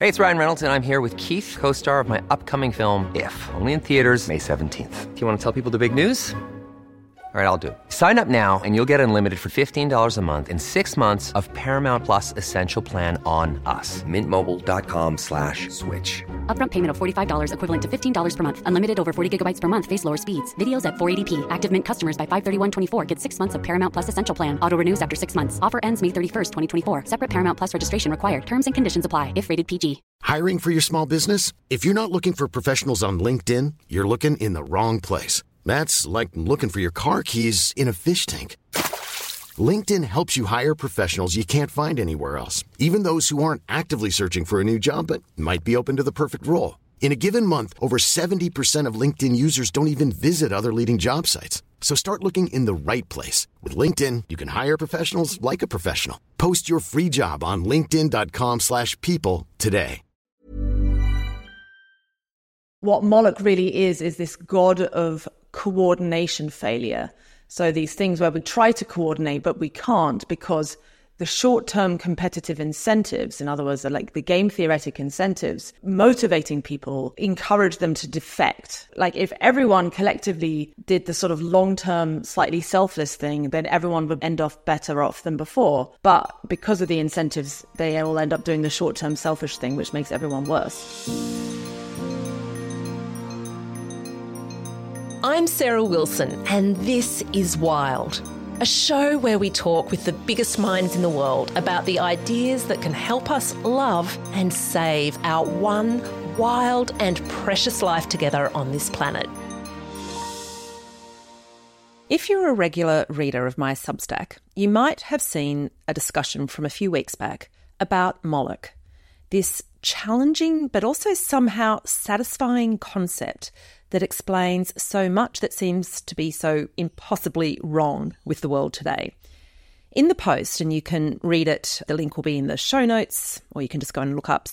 Hey, it's Ryan Reynolds, and I'm here with Keith, co-star of my upcoming film, If, only in theaters May 17th. Do you want to tell people the big news? All right, I'll do it. Sign up now and you'll get unlimited for $15 a month and 6 months of Paramount Plus Essential Plan on us. MintMobile.com/switch. Upfront payment of $45 equivalent to $15 per month. Unlimited over 40 gigabytes per month. Face lower speeds. Videos at 480p. Active Mint customers by 531.24 get 6 months of Paramount Plus Essential Plan. Auto renews after 6 months. Offer ends May 31st, 2024. Separate Paramount Plus registration required. Terms and conditions apply if rated PG. Hiring for your small business? If you're not looking for professionals on LinkedIn, you're looking in the wrong place. That's like looking for your car keys in a fish tank. LinkedIn helps you hire professionals you can't find anywhere else, even those who aren't actively searching for a new job but might be open to the perfect role. In a given month, over 70% of LinkedIn users don't even visit other leading job sites. So start looking in the right place. With LinkedIn, you can hire professionals like a professional. Post your free job on linkedin.com/people today. What Moloch really is this god of coordination failure. So these things where we try to coordinate, but we can't because the short-term competitive incentives, in other words, like the game theoretic incentives, motivating people, encourage them to defect. Like if everyone collectively did the sort of long-term, slightly selfless thing, then everyone would end off better off than before. But because of the incentives, they all end up doing the short-term selfish thing, which makes everyone worse. I'm Sarah Wilson, and this is Wild, a show where we talk with the biggest minds in the world about the ideas that can help us love and save our one wild and precious life together on this planet. If you're a regular reader of my Substack, you might have seen a discussion from a few weeks back about Moloch, this challenging but also somehow satisfying concept that explains so much that seems to be so impossibly wrong with the world today. In the post, and you can read it, the link will be in the show notes, or you can just go and look up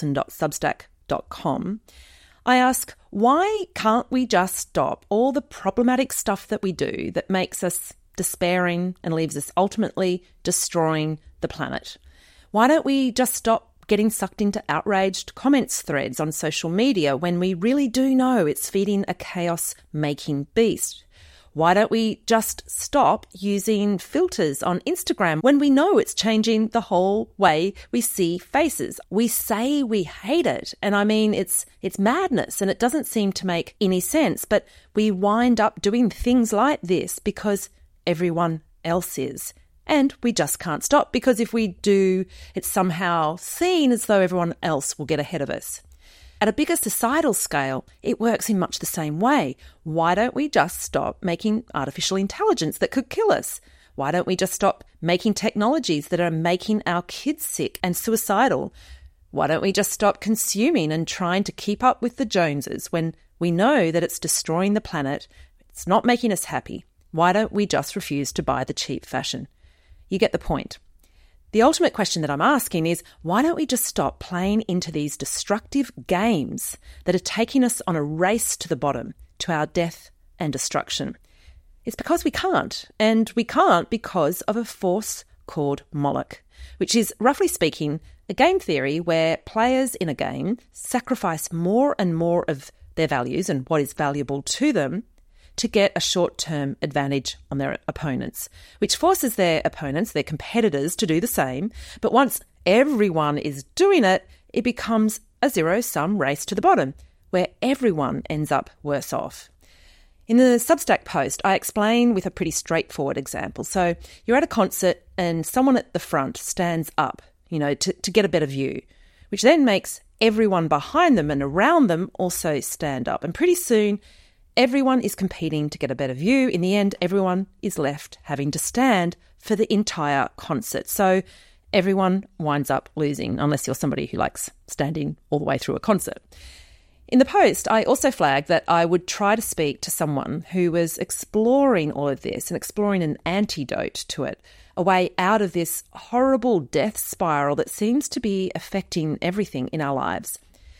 sarahwilson.substack.com, I ask, why can't we just stop all the problematic stuff that we do that makes us despairing and leaves us ultimately destroying the planet? Why don't we just stop getting sucked into outraged comments threads on social media when we really do know it's feeding a chaos-making beast? Why don't we just stop using filters on Instagram when we know it's changing the whole way we see faces? We say we hate it, and I mean, it's madness and it doesn't seem to make any sense, but we wind up doing things like this because everyone else is. And we just can't stop because if we do, it's somehow seen as though everyone else will get ahead of us. At a bigger societal scale, it works in much the same way. Why don't we just stop making artificial intelligence that could kill us? Why don't we just stop making technologies that are making our kids sick and suicidal? Why don't we just stop consuming and trying to keep up with the Joneses when we know that it's destroying the planet, it's not making us happy? Why don't we just refuse to buy the cheap fashion? You get the point. The ultimate question that I'm asking is, why don't we just stop playing into these destructive games that are taking us on a race to the bottom, to our death and destruction? It's because we can't, and we can't because of a force called Moloch, which is, roughly speaking, a game theory where players in a game sacrifice more and more of their values and what is valuable to them to get a short-term advantage on their opponents, which forces their opponents, their competitors, to do the same. But once everyone is doing it, it becomes a zero-sum race to the bottom, where everyone ends up worse off. In the Substack post, I explain with a pretty straightforward example. So you're at a concert and someone at the front stands up, to get a better view, which then makes everyone behind them and around them also stand up. And pretty soon, everyone is competing to get a better view. In the end, everyone is left having to stand for the entire concert. So everyone winds up losing, unless you're somebody who likes standing all the way through a concert. In the post, I also flagged that I would try to speak to someone who was exploring all of this and exploring an antidote to it, a way out of this horrible death spiral that seems to be affecting everything in our lives.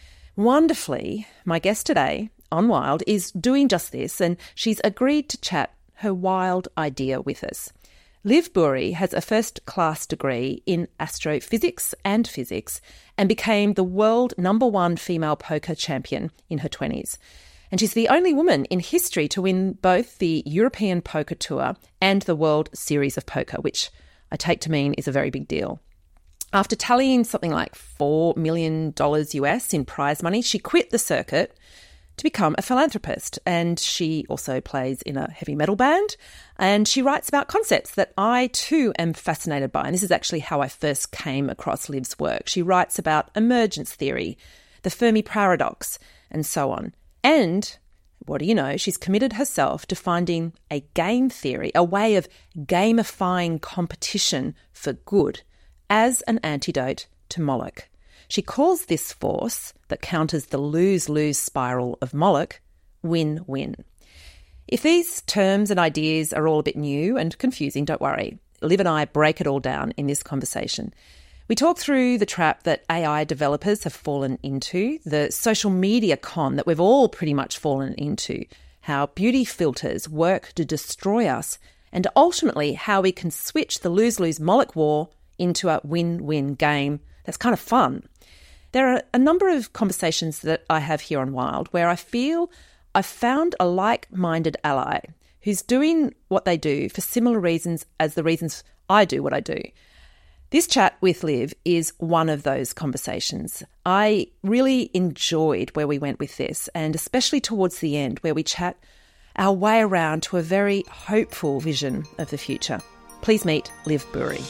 Wonderfully, my guest today on Wild is doing just this, and she's agreed to chat her wild idea with us. Liv Bouri has a first-class degree in astrophysics and physics and became the world #1 female poker champion in her 20s. And she's the only woman in history to win both the European Poker Tour and the World Series of Poker, which I take to mean is a very big deal. After tallying something like $4 million US in prize money, she quit the circuit to become a philanthropist. And she also plays in a heavy metal band. And she writes about concepts that I too am fascinated by. And this is actually how I first came across Liv's work. She writes about emergence theory, the Fermi paradox, and so on. And what do you know? She's committed herself to finding a game theory, a way of gamifying competition for good as an antidote to Moloch. She calls this force that counters the lose-lose spiral of Moloch win-win. If these terms and ideas are all a bit new and confusing, don't worry. Liv and I break it all down in this conversation. We talk through the trap that AI developers have fallen into, the social media con that we've all pretty much fallen into, how beauty filters work to destroy us, and ultimately how we can switch the lose-lose Moloch war into a win-win game that's kind of fun. There are a number of conversations that I have here on Wild where I feel I've found a like-minded ally who's doing what they do for similar reasons as the reasons I do what I do. This chat with Liv is one of those conversations. I really enjoyed where we went with this, and especially towards the end where we chat our way around to a very hopeful vision of the future. Please meet Liv Bouri.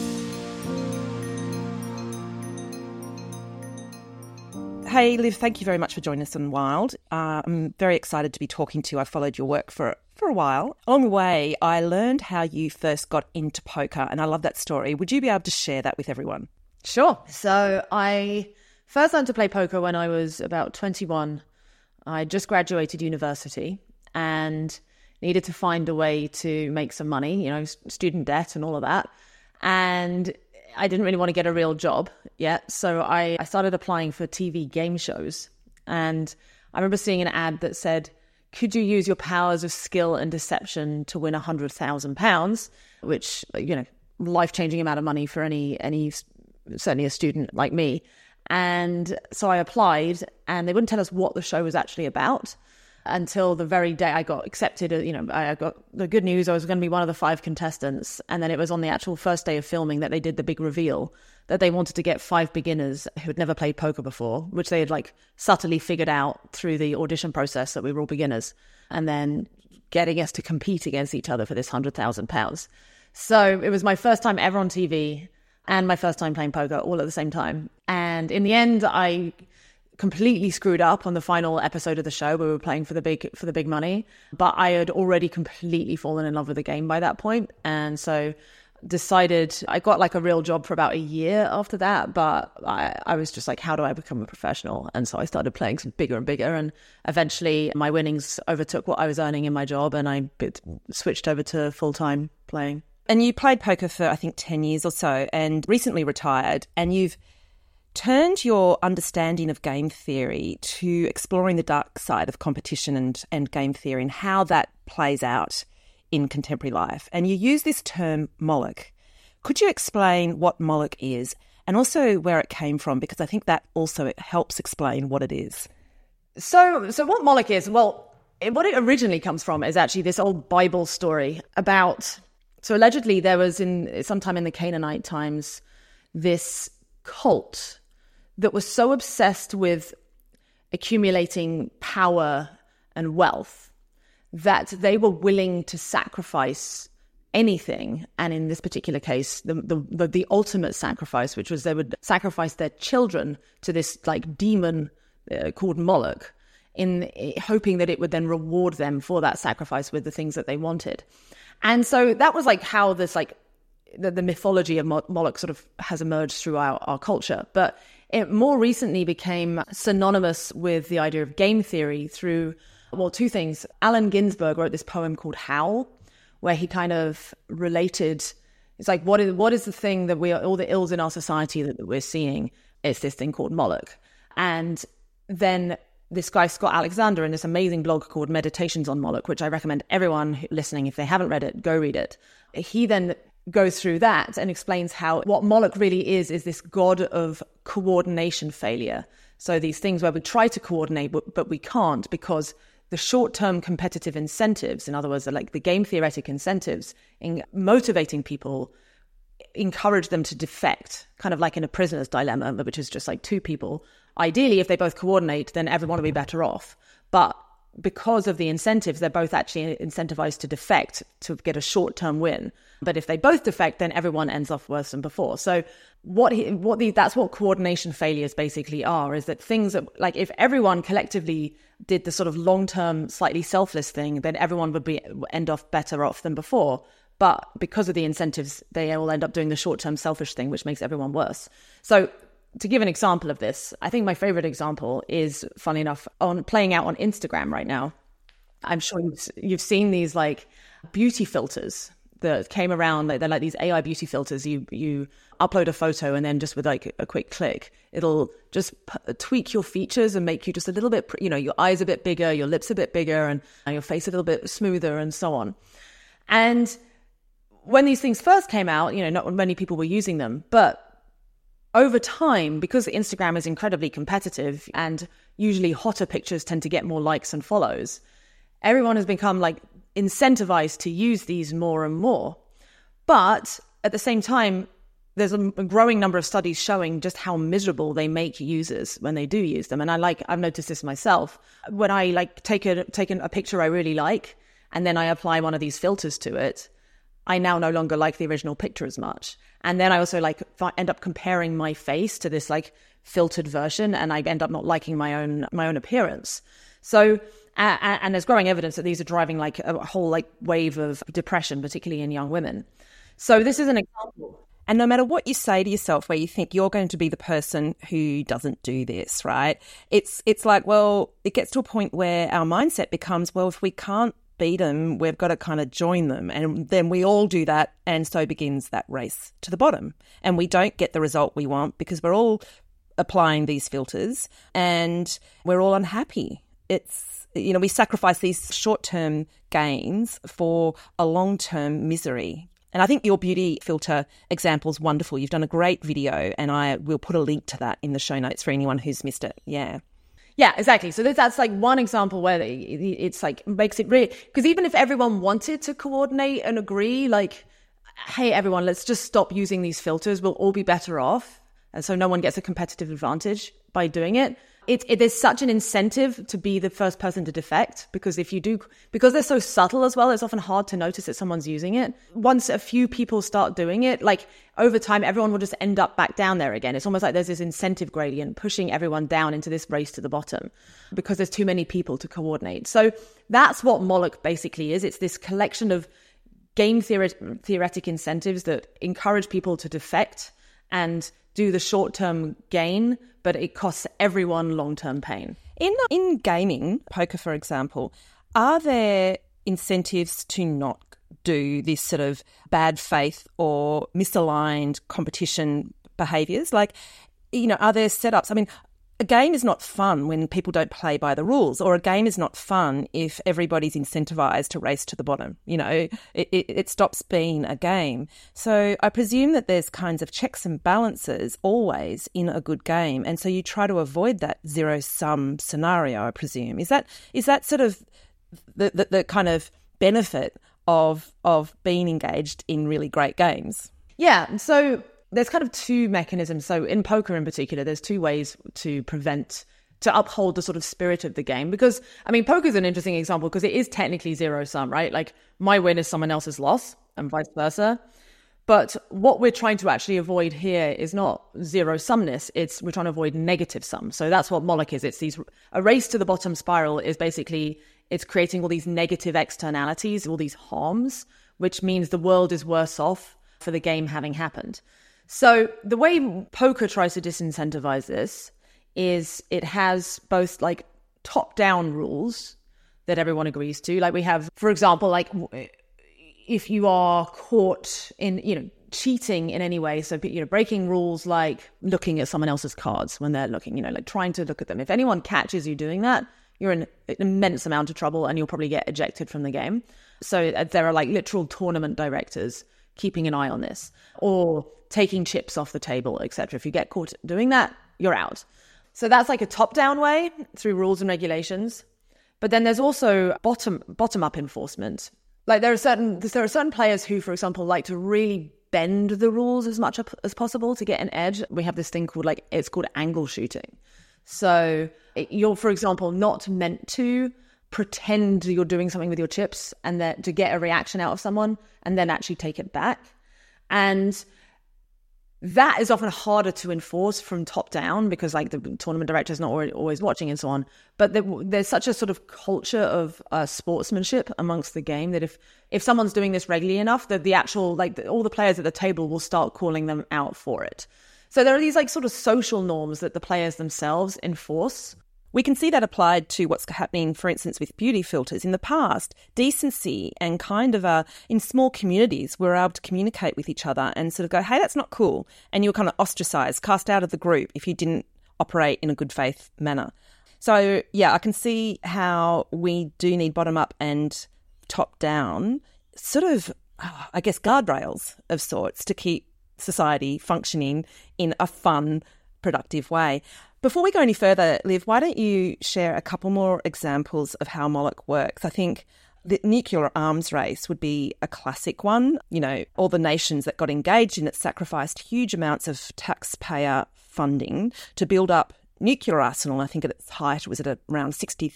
Hey, Liv, thank you very much for joining us on Wild. I'm very excited to be talking to you. I followed your work for a while. Along the way, I learned how you first got into poker, and I love that story. Would you be able to share that with everyone? Sure. So I first learned to play poker when I was about 21. I just graduated university and needed to find a way to make some money, student debt and all of that. And I didn't really want to get a real job yet. So I started applying for TV game shows. And I remember seeing an ad that said, could you use your powers of skill and deception to win £100,000, which, life-changing amount of money for any certainly a student like me. And so I applied, and they wouldn't tell us what the show was actually about until the very day I got accepted. I got the good news I was going to be one of the 5 contestants. And then it was on the actual first day of filming that they did the big reveal that they wanted to get 5 beginners who had never played poker before, which they had subtly figured out through the audition process that we were all beginners, and then getting us to compete against each other for this £100,000. So it was my first time ever on TV and my first time playing poker all at the same time. And in the end, I completely screwed up on the final episode of the show where we were playing for the big money, but I had already completely fallen in love with the game by that point. And so decided I got a real job for about a year after that, but I was just how do I become a professional? And so I started playing some bigger and bigger, and eventually my winnings overtook what I was earning in my job, and I switched over to full-time playing. And you played poker for, I think, 10 years or so, and recently retired, and you've turned your understanding of game theory to exploring the dark side of competition and game theory and how that plays out in contemporary life. And you use this term Moloch. Could you explain what Moloch is and also where it came from? Because I think that also helps explain what it is. So what Moloch is, well, what it originally comes from is actually this old Bible story about, so allegedly there was sometime in the Canaanite times, this cult that was so obsessed with accumulating power and wealth that they were willing to sacrifice anything. And in this particular case, the ultimate sacrifice, which was they would sacrifice their children to this demon called Moloch, in hoping that it would then reward them for that sacrifice with the things that they wanted. And so that was how this the mythology of Moloch sort of has emerged through our culture. But it more recently became synonymous with the idea of game theory through, well, 2 things. Allen Ginsberg wrote this poem called Howl, where he kind of related, it's what is the thing that all the ills in our society that we're seeing? It's this thing called Moloch. And then this guy, Scott Alexander, in this amazing blog called Meditations on Moloch, which I recommend everyone listening, if they haven't read it, go read it. He then goes through that and explains how what Moloch really is this god of coordination failure. So these things where we try to coordinate, but we can't, because the short-term competitive incentives, in other words, like the game theoretic incentives in motivating people, encourage them to defect, kind of like in a prisoner's dilemma, which is just like two people. Ideally, if they both coordinate, then everyone will be better off. But because of the incentives, they're both actually incentivized to defect to get a short-term win. But if they both defect, then everyone ends up worse than before. So that's what coordination failures basically are, is that things that, like, if everyone collectively did the sort of long-term, slightly selfless thing, then everyone would end off better off than before. But because of the incentives, they all end up doing the short-term selfish thing, which makes everyone worse. So to give an example of this, I think my favorite example is, funny enough, on playing out on Instagram right now. I'm sure you've seen these like beauty filters that came around. They're like these AI beauty filters. You upload a photo, and then just with like a quick click, it'll just tweak your features and make you just a little bit, your eyes a bit bigger, your lips a bit bigger, and your face a little bit smoother, and so on. And when these things first came out, not many people were using them, but over time, because Instagram is incredibly competitive and usually hotter pictures tend to get more likes and follows, everyone has become like incentivized to use these more and more. But at the same time, there's a growing number of studies showing just how miserable they make users when they do use them. And I've noticed this myself. When I take a picture I really like, and then I apply one of these filters to it, I now no longer like the original picture as much. And then I also end up comparing my face to this like filtered version, and I end up not liking my own appearance. So, and there's growing evidence that these are driving like a whole like wave of depression, particularly in young women. So this is an example. And no matter what you say to yourself, where you think you're going to be the person who doesn't do this, right? It's like, well, it gets to a point where our mindset becomes, well, if we can't beat them, we've got to kind of join them. And then we all do that. And so begins that race to the bottom. And we don't get the result we want because we're all applying these filters and we're all unhappy. It's, we sacrifice these short-term gains for a long-term misery. And I think your beauty filter example is wonderful. You've done a great video, and I will put a link to that in the show notes for anyone who's missed it. Yeah, exactly. So that's like one example where it's like makes it really, because even if everyone wanted to coordinate and agree, like, hey, everyone, let's just stop using these filters, we'll all be better off. And so no one gets a competitive advantage by doing it. There's such an incentive to be the first person to defect, because because they're so subtle as well, it's often hard to notice that someone's using it. Once a few people start doing it, like over time, everyone will just end up back down there again. It's almost like there's this incentive gradient pushing everyone down into this race to the bottom because there's too many people to coordinate. So that's what Moloch basically is. It's this collection of game theoretic incentives that encourage people to defect and do the short-term gain, but it costs everyone long-term pain. In gaming, poker, for example, are there incentives to not do this sort of bad faith or misaligned competition behaviours? Like, are there setups? I mean, a game is not fun when people don't play by the rules, or a game is not fun if everybody's incentivized to race to the bottom. It stops being a game. So I presume that there's kinds of checks and balances always in a good game. And so you try to avoid that zero-sum scenario, I presume. Is that sort of the kind of benefit of being engaged in really great games? Yeah, so there's kind of two mechanisms. So in poker in particular, there's two ways to uphold the sort of spirit of the game. Because, I mean, poker is an interesting example because it is technically zero sum, right? Like my win is someone else's loss and vice versa. But what we're trying to actually avoid here is not zero sumness. We're trying to avoid negative sum. So that's what Moloch is. A race to the bottom spiral is basically, it's creating all these negative externalities, all these harms, which means the world is worse off for the game having happened. So the way poker tries to disincentivize this is it has both like top-down rules that everyone agrees to. Like we have, for example, like if you are caught in, cheating in any way, so, breaking rules like looking at someone else's cards when they're looking, like trying to look at them. If anyone catches you doing that, you're in an immense amount of trouble and you'll probably get ejected from the game. So there are like literal tournament directors keeping an eye on this, or taking chips off the table, etc. If you get caught doing that, you're out. So that's like a top-down way through rules and regulations. But then there's also bottom-up enforcement. Like there are certain players who, for example, like to really bend the rules as much as possible to get an edge. We have this thing called it's called angle shooting. So you're, for example, not meant to pretend you're doing something with your chips and that to get a reaction out of someone and then actually take it back. And that is often harder to enforce from top down because like the tournament director is not always watching and so on. But there's such a sort of culture of sportsmanship amongst the game that if someone's doing this regularly enough, that the actual all the players at the table will start calling them out for it. So there are these like sort of social norms that the players themselves enforce. We can see that applied to what's happening, for instance, with beauty filters. In the past, decency and kind of in small communities, we were able to communicate with each other and sort of go, hey, that's not cool. And you were kind of ostracized, cast out of the group if you didn't operate in a good faith manner. So, yeah, I can see how we do need bottom up and top down sort of, I guess, guardrails of sorts to keep society functioning in a fun, productive way. Before we go any further, Liv, why don't you share a couple more examples of how Moloch works? I think the nuclear arms race would be a classic one. You know, all the nations that got engaged in it sacrificed huge amounts of taxpayer funding to build up nuclear arsenal. I think at its height it was at around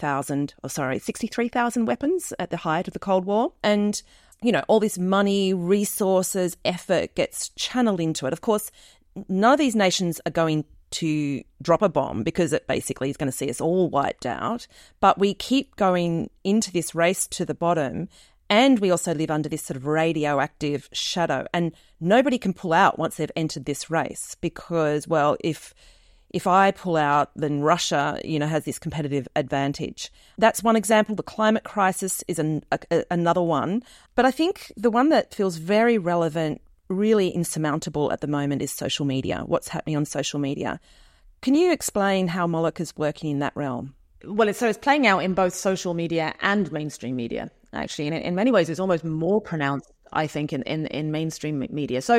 63,000 weapons at the height of the Cold War. And, you know, all this money, resources, effort gets channeled into it. Of course, none of these nations are going to drop a bomb because it basically is going to see us all wiped out. But we keep going into this race to the bottom, and we also live under this sort of radioactive shadow. And nobody can pull out once they've entered this race because, well, if I pull out, then Russia, you know, has this competitive advantage. That's one example. The climate crisis is another one. But I think the one that feels very relevant, really insurmountable at the moment, is social media. What's happening on social media? Can you explain how Moloch is working in that realm? Well, it's playing out in both social media and mainstream media, actually. And in many ways, it's almost more pronounced, I think, in mainstream media. So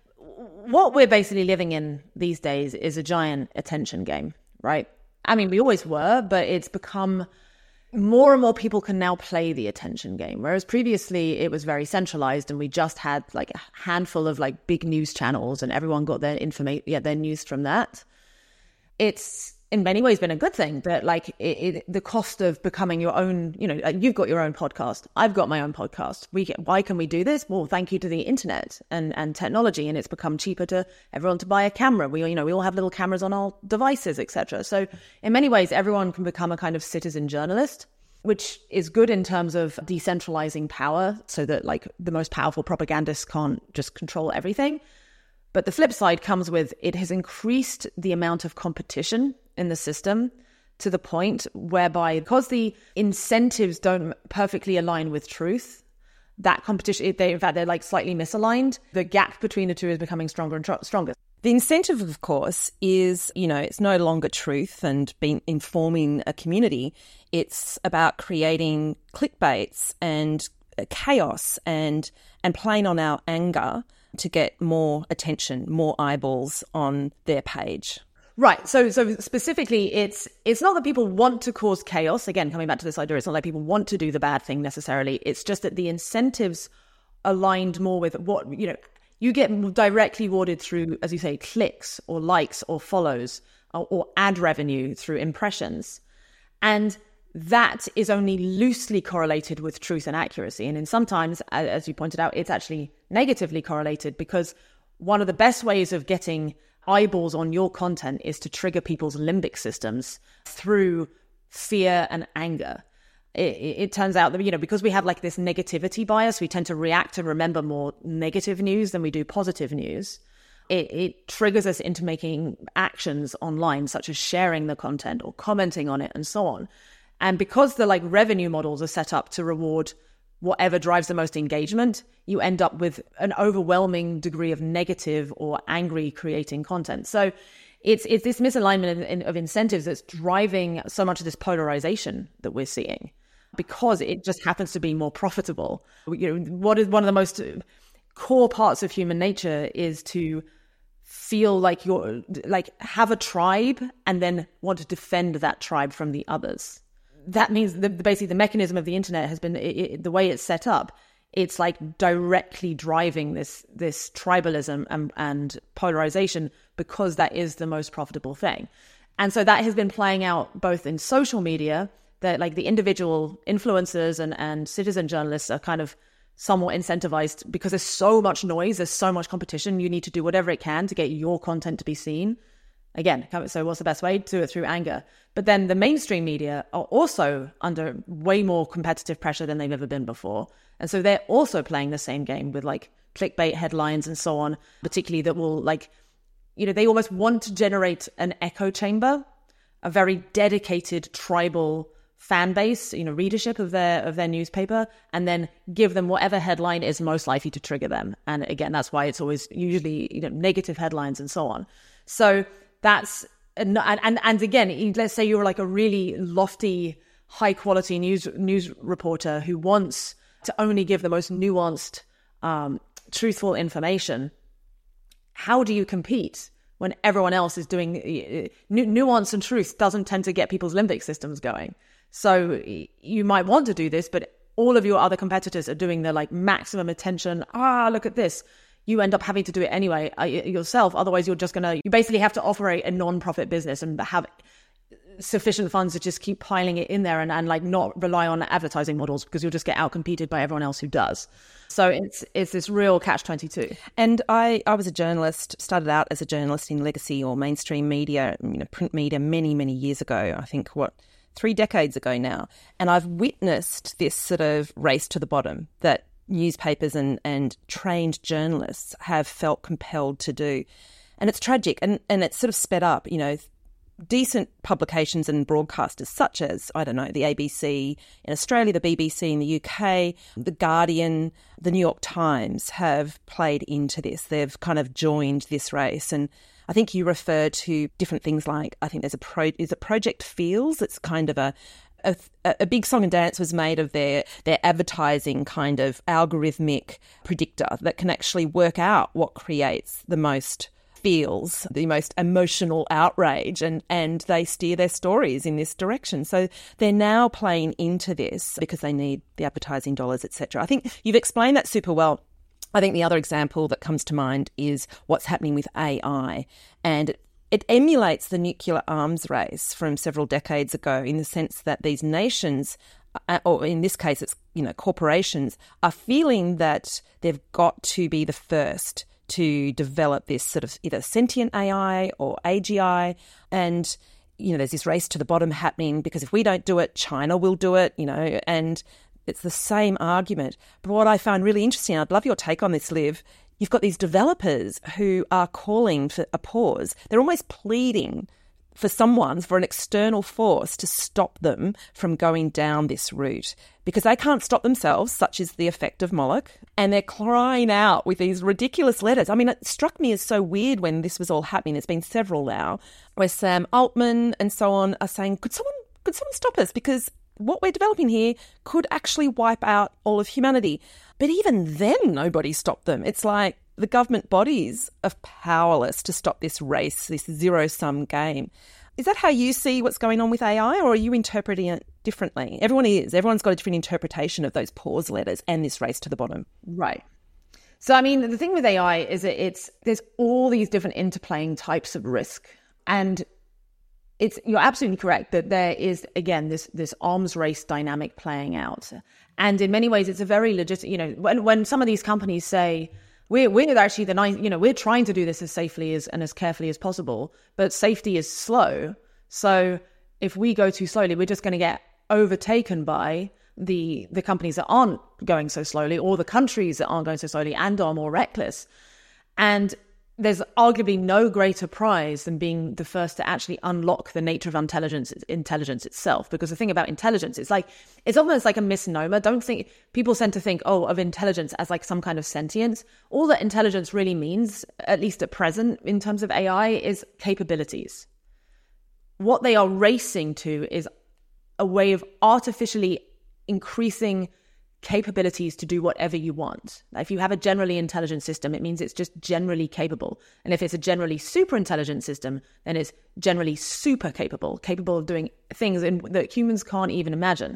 what we're basically living in these days is a giant attention game, right? I mean, we always were, but it's become more and more people can now play the attention game. Whereas previously it was very centralized and we just had like a handful of like big news channels and everyone got their their news from that. It's in many ways been a good thing that like the cost of becoming your own, you know, you've got your own podcast. I've got my own podcast. Why can we do this? Well, thank you to the internet and technology. And it's become cheaper to everyone to buy a camera. We all have little cameras on our devices, etc. So in many ways, everyone can become a kind of citizen journalist, which is good in terms of decentralizing power so that like the most powerful propagandists can't just control everything. But the flip side comes with it has increased the amount of competition in the system to the point whereby, because the incentives don't perfectly align with truth, that competition, they're like slightly misaligned. The gap between the two is becoming stronger and stronger. The incentive, of course, is, you know, it's no longer truth and informing a community. It's about creating clickbaits and chaos and playing on our anger to get more attention, more eyeballs on their page. Right. So specifically, it's not that people want to cause chaos. Again, coming back to this idea, it's not like people want to do the bad thing necessarily. It's just that the incentives aligned more with what, you know, you get directly rewarded through, as you say, clicks or likes or follows or ad revenue through impressions. And that is only loosely correlated with truth and accuracy. And in sometimes, as you pointed out, it's actually negatively correlated because one of the best ways of getting eyeballs on your content is to trigger people's limbic systems through fear and anger. It turns out that, you know, because we have like this negativity bias, we tend to react and remember more negative news than we do positive news. It triggers us into making actions online, such as sharing the content or commenting on it and so on. And because the like revenue models are set up to reward whatever drives the most engagement, you end up with an overwhelming degree of negative or angry creating content. So it's this misalignment of incentives that's driving so much of this polarization that we're seeing, because it just happens to be more profitable. You know, what is one of the most core parts of human nature is to feel like you're like have a tribe and then want to defend that tribe from the others. That means basically the mechanism of the internet has been the way it's set up. It's like directly driving this tribalism and polarization because that is the most profitable thing. And so that has been playing out both in social media, that like the individual influencers and citizen journalists are kind of somewhat incentivized because there's so much noise, there's so much competition. You need to do whatever it can to get your content to be seen. Again, so what's the best way? Do it through anger. But then the mainstream media are also under way more competitive pressure than they've ever been before. And so they're also playing the same game with like clickbait headlines and so on, particularly that will like, you know, they almost want to generate an echo chamber, a very dedicated tribal fan base, you know, readership of their newspaper, and then give them whatever headline is most likely to trigger them. And again, that's why it's always usually, you know, negative headlines and so on. So that's, and again, let's say you're like a really lofty, high quality news reporter who wants to only give the most nuanced, truthful information. How do you compete when everyone else is doing nuance and truth doesn't tend to get people's limbic systems going? So you might want to do this, but all of your other competitors are doing the like maximum attention. Look at this. You end up having to do it anyway yourself. Otherwise, you basically have to operate a non-profit business and have sufficient funds to just keep piling it in there and like not rely on advertising models because you'll just get outcompeted by everyone else who does. So it's this real catch-22. And I was a journalist, started out as a journalist in legacy or mainstream media, you know, print media many, many years ago. I think 3 decades ago now. And I've witnessed this sort of race to the bottom that newspapers and trained journalists have felt compelled to do. And it's tragic. And it's sort of sped up, you know, decent publications and broadcasters such as, I don't know, the ABC in Australia, the BBC in the UK, The Guardian, the New York Times have played into this. They've kind of joined this race. And I think you refer to different things like, I think there's is it Project Feels? It's kind of a big song and dance was made of their advertising kind of algorithmic predictor that can actually work out what creates the most feels, the most emotional outrage, and they steer their stories in this direction. So they're now playing into this because they need the advertising dollars, etc. I think you've explained that super well. I think the other example that comes to mind is what's happening with AI, and it emulates the nuclear arms race from several decades ago in the sense that these nations, or in this case it's, you know, corporations, are feeling that they've got to be the first to develop this sort of either sentient AI or AGI. And, you know, there's this race to the bottom happening because if we don't do it, China will do it, you know, and it's the same argument. But what I found really interesting, I'd love your take on this, Liv, you've got these developers who are calling for a pause. They're almost pleading for an external force to stop them from going down this route because they can't stop themselves, such is the effect of Moloch, and they're crying out with these ridiculous letters. I mean, it struck me as so weird when this was all happening. There's been several now where Sam Altman and so on are saying, could someone stop us? Because what we're developing here could actually wipe out all of humanity. But even then, nobody stopped them. It's like the government bodies are powerless to stop this race, this zero-sum game. Is that how you see what's going on with AI, or are you interpreting it differently? Everyone is. Everyone's got a different interpretation of those pause letters and this race to the bottom. Right. So, I mean, the thing with AI is that there's all these different interplaying types of risk. And you're absolutely correct that there is, again, this arms race dynamic playing out. And in many ways, it's a very legit, you know, when some of these companies say, we're actually we're trying to do this as safely and as carefully as possible, but safety is slow. So if we go too slowly, we're just going to get overtaken by the companies that aren't going so slowly, or the countries that aren't going so slowly and are more reckless. And there's arguably no greater prize than being the first to actually unlock the nature of intelligence itself. Because the thing about intelligence, it's almost like a misnomer. People tend to think, of intelligence as like some kind of sentience. All that intelligence really means, at least at present, in terms of AI, is capabilities. What they are racing to is a way of artificially increasing capabilities to do whatever you want. If you have a generally intelligent system, it means it's just generally capable. And if it's a generally super intelligent system, then it's generally super capable of doing things that humans can't even imagine.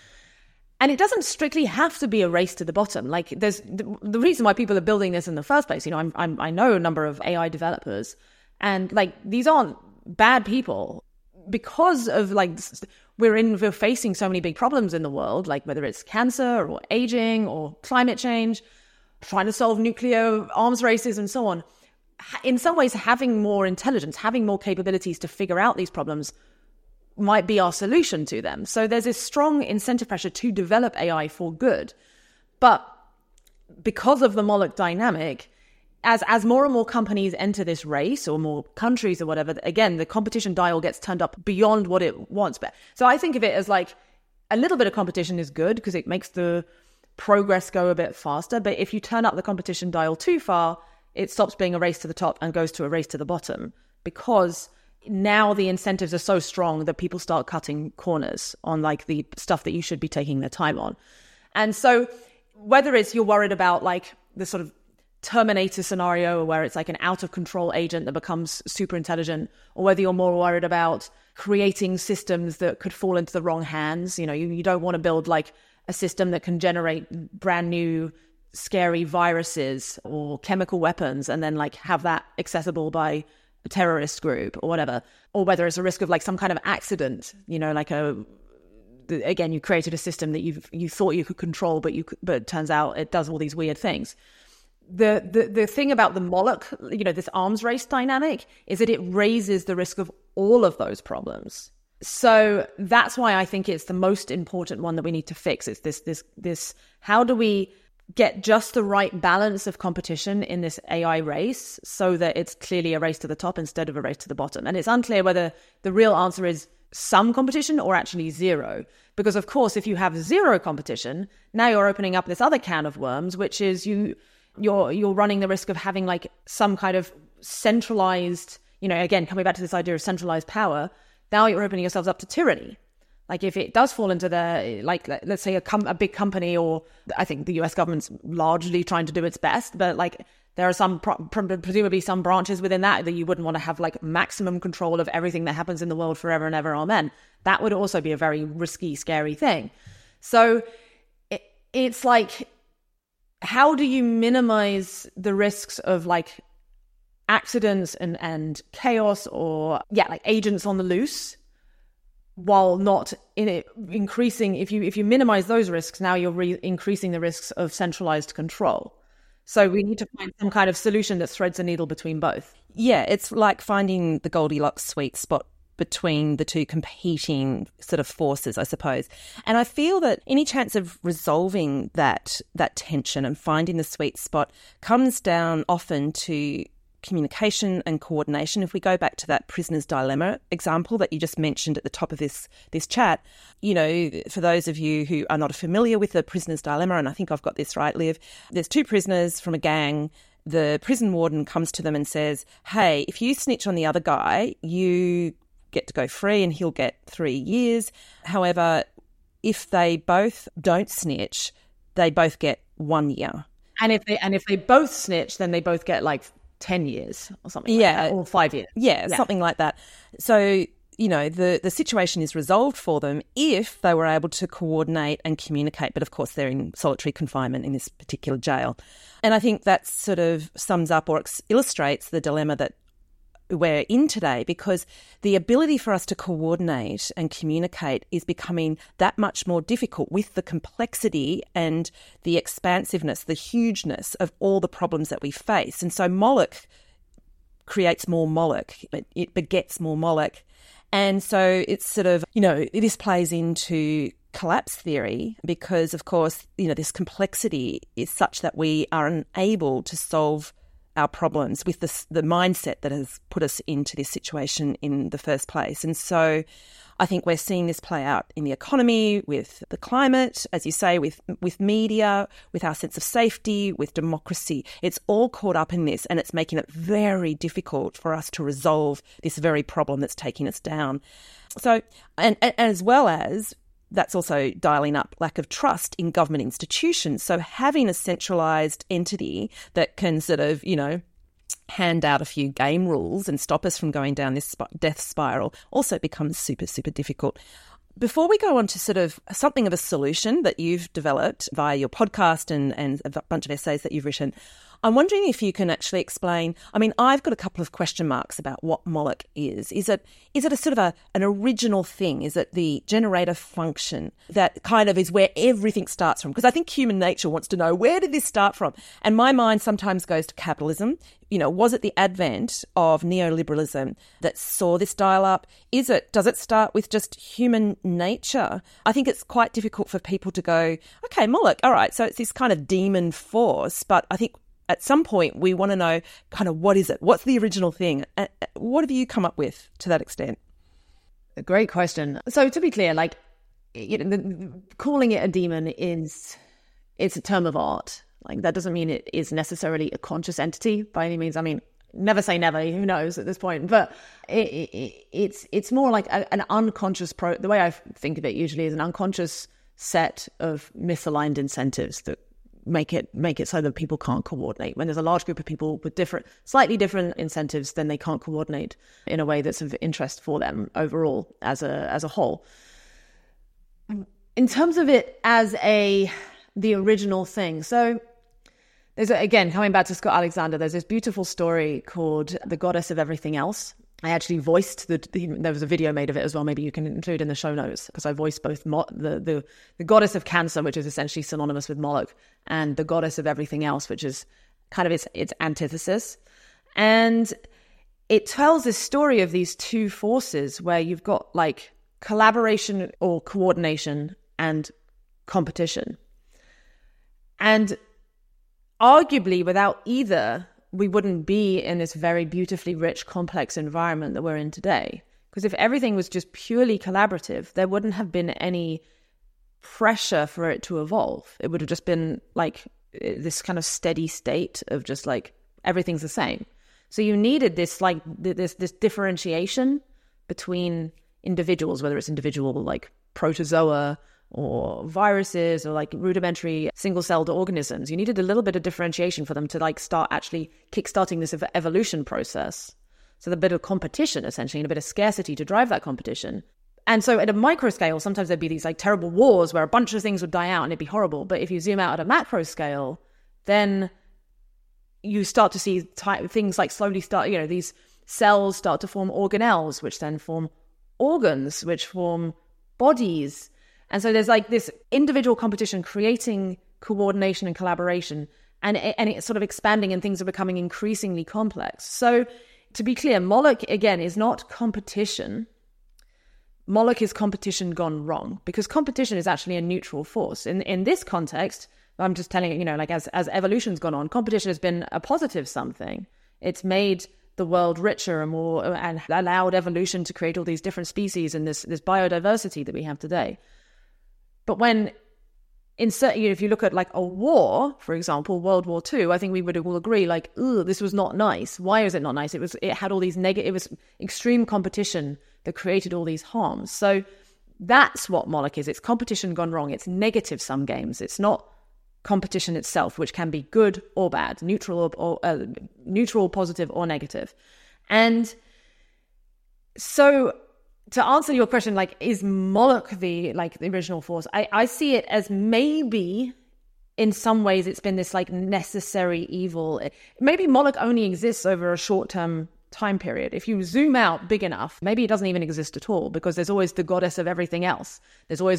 And it doesn't strictly have to be a race to the bottom. Like, there's the reason why people are building this in the first place. You know, I know a number of AI developers, and like, these aren't bad people, because of like, we're facing so many big problems in the world, like whether it's cancer or aging or climate change, trying to solve nuclear arms races and so on. In some ways, having more intelligence, having more capabilities to figure out these problems might be our solution to them. So there's this strong incentive pressure to develop AI for good. But because of the Moloch dynamic, as more and more companies enter this race, or more countries or whatever, again, the competition dial gets turned up beyond what it wants. So I think of it as like, a little bit of competition is good because it makes the progress go a bit faster. But if you turn up the competition dial too far, it stops being a race to the top and goes to a race to the bottom, because now the incentives are so strong that people start cutting corners on like the stuff that you should be taking their time on. And so whether it's you're worried about like the sort of Terminator scenario where it's like an out of control agent that becomes super intelligent, or whether you're more worried about creating systems that could fall into the wrong hands. You know, you don't want to build like a system that can generate brand new scary viruses or chemical weapons and then like have that accessible by a terrorist group or whatever, or whether it's a risk of like some kind of accident, you know, like again, you created a system that you thought you could control, but it turns out it does all these weird things. The thing about the Moloch, you know, this arms race dynamic, is that it raises the risk of all of those problems. So that's why I think it's the most important one that we need to fix. It's this how do we get just the right balance of competition in this AI race so that it's clearly a race to the top instead of a race to the bottom. And it's unclear whether the real answer is some competition or actually zero. Because of course, if you have zero competition, now you're opening up this other can of worms, which is you're running the risk of having like some kind of centralized, you know, again, coming back to this idea of centralized power, now you're opening yourselves up to tyranny. Like if it does fall into the, like, let's say a big company, or I think the US government's largely trying to do its best, but like there are some, presumably some branches within that you wouldn't want to have like maximum control of everything that happens in the world forever and ever, amen. That would also be a very risky, scary thing. So it's like, how do you minimize the risks of like accidents and chaos, or like agents on the loose, while not increasing, if you minimize those risks, now you're increasing the risks of centralized control. So we need to find some kind of solution that threads a needle between both. Yeah, it's like finding the Goldilocks sweet spot between the two competing sort of forces, I suppose. And I feel that any chance of resolving that tension and finding the sweet spot comes down often to communication and coordination. If we go back to that prisoner's dilemma example that you just mentioned at the top of this chat, you know, for those of you who are not familiar with the prisoner's dilemma, and I think I've got this right, Liv, there's two prisoners from a gang. The prison warden comes to them and says, hey, if you snitch on the other guy, you get to go free and he'll get 3 years. However, if they both don't snitch, they both get 1 year. And if they both snitch, then they both get like 10 years or something like that, or 5 years. Yeah, something like that. So, you know, the situation is resolved for them if they were able to coordinate and communicate. But of course, they're in solitary confinement in this particular jail. And I think that sort of sums up or illustrates the dilemma that we're in today, because the ability for us to coordinate and communicate is becoming that much more difficult with the complexity and the expansiveness, the hugeness of all the problems that we face. And so Moloch creates more Moloch, it begets more Moloch. And so it's sort of, you know, this plays into collapse theory because, of course, you know, this complexity is such that we are unable to solve our problems with the mindset that has put us into this situation in the first place. And so I think we're seeing this play out in the economy, with the climate, as you say, with media, with our sense of safety, with democracy. It's all caught up in this, and it's making it very difficult for us to resolve this very problem that's taking us down. So, and as well as that's also dialing up lack of trust in government institutions. So having a centralised entity that can sort of, hand out a few game rules and stop us from going down this death spiral also becomes super, super difficult. Before we go on to sort of something of a solution that you've developed via your podcast and a bunch of essays that you've written, I'm wondering if you can actually explain, I've got a couple of question marks about what Moloch is. Is it a sort of an original thing? Is it the generator function that kind of is where everything starts from? Because I think human nature wants to know, where did this start from? And my mind sometimes goes to capitalism. Was it the advent of neoliberalism that saw this dial up? Does it start with just human nature? I think it's quite difficult for people to go, okay, Moloch, all right, so it's this kind of demon force, but I think at some point we want to know kind of what is it? What's the original thing? What have you come up with to that extent? A great question. So to be clear, calling it a demon it's a term of art. That doesn't mean it is necessarily a conscious entity by any means. Never say never, who knows at this point, but it's more like an unconscious the way I think of it usually is an unconscious set of misaligned incentives that make it so that people can't coordinate. When there's a large group of people with slightly different incentives, then they can't coordinate in a way that's of interest for them overall as a whole. In terms of it as the original thing, so there's again, coming back to Scott Alexander, there's this beautiful story called The Goddess of Everything Else. I actually voiced there was a video made of it as well. Maybe you can include in the show notes, because I voiced both the goddess of cancer, which is essentially synonymous with Moloch, and the goddess of everything else, which is kind of its antithesis. And it tells this story of these two forces where you've got collaboration or coordination and competition. And arguably without either, we wouldn't be in this very beautifully rich, complex environment that we're in today. Because if everything was just purely collaborative, there wouldn't have been any pressure for it to evolve. It would have just been this kind of steady state of just everything's the same. So you needed this this differentiation between individuals, whether it's individual protozoa or viruses or rudimentary single-celled organisms. You needed a little bit of differentiation for them to start actually kickstarting this evolution process. So a bit of competition, essentially, and a bit of scarcity to drive that competition. And so at a micro scale, sometimes there'd be these terrible wars where a bunch of things would die out and it'd be horrible. But if you zoom out at a macro scale, then you start to see things slowly start, these cells start to form organelles, which then form organs, which form bodies. And so there's this individual competition creating coordination and collaboration, and it's sort of expanding, and things are becoming increasingly complex. So to be clear, Moloch, again, is not competition. Moloch is competition gone wrong, because competition is actually a neutral force. In this context, I'm just telling you, as evolution's gone on, competition has been a positive something. It's made the world richer and more, and allowed evolution to create all these different species and this biodiversity that we have today. But when if you look at a war, for example, World War II, I think we would all agree this was not nice. Why is it not nice? It had all these it was extreme competition that created all these harms. So that's what Moloch is. It's competition gone wrong. It's negative sum games. It's not competition itself, which can be good or bad, neutral or neutral, positive or negative. And so to answer your question, is Moloch the original force? I see it as maybe in some ways it's been this necessary evil. Maybe Moloch only exists over a short-term time period. If you zoom out big enough, maybe it doesn't even exist at all, because there's always the goddess of everything else. There's always